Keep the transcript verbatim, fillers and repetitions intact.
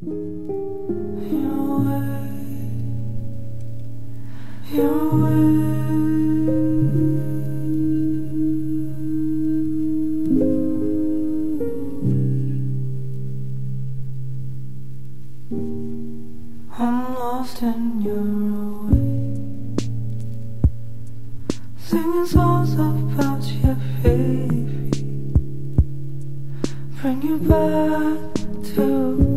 Your way, your way. I'm lost in your way, singing songs about your baby. Bring you back to